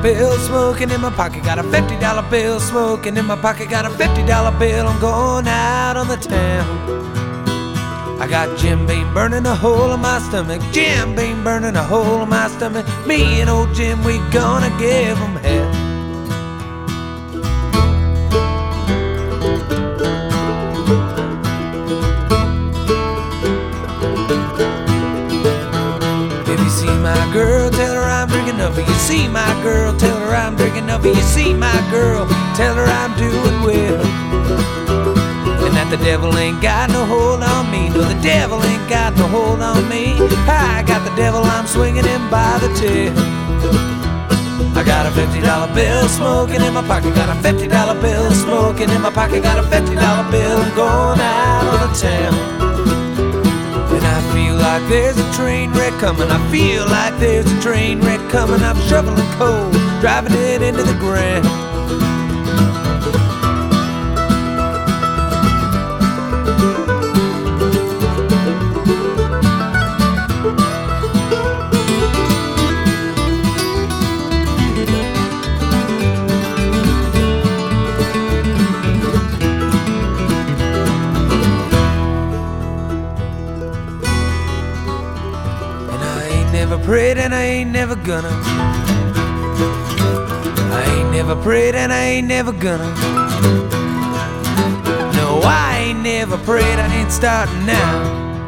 bill smoking in my pocket, got a $50 bill smoking in my pocket, got a $50 bill. I'm going out on the town. I got Jim Beam burning a hole in my stomach, Jim Beam burning a hole in my stomach. Me and old Jim, we gonna give 'em hell. If you see my girl, tell her I'm drinking up. If you see my girl, tell her I'm drinking up. If you see my girl, tell her I'm doing well. And that the devil ain't got no hold on me. No, the devil ain't got no hold on me. I got the devil, I'm swinging him by the tail. I got a $50 bill smoking in my pocket, got a $50 bill smoking in my pocket, got a $50 bill. I'm going out on the town. And I feel like there's a train wreck coming, I feel like there's a train wreck coming. I'm shoveling coal, driving it into the ground. Never prayed and I ain't never gonna. I ain't never prayed and I ain't never gonna. No, I ain't never prayed, I ain't starting now.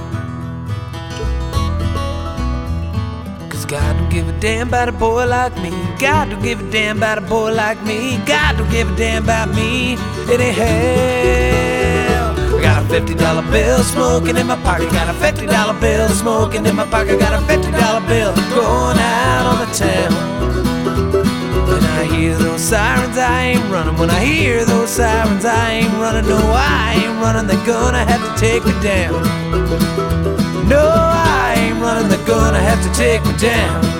Cause God don't give a damn about a boy like me. God don't give a damn about a boy like me. God don't give a damn about me. It ain't hell. I got a $50 bill smoking in my pocket, got a $50 bill smoking in my pocket, got a $50 bill going out on the town. When I hear those sirens, I ain't running. When I hear those sirens, I ain't running. No, I ain't running, they're gonna have to take me down. No, I ain't running, they're gonna have to take me down.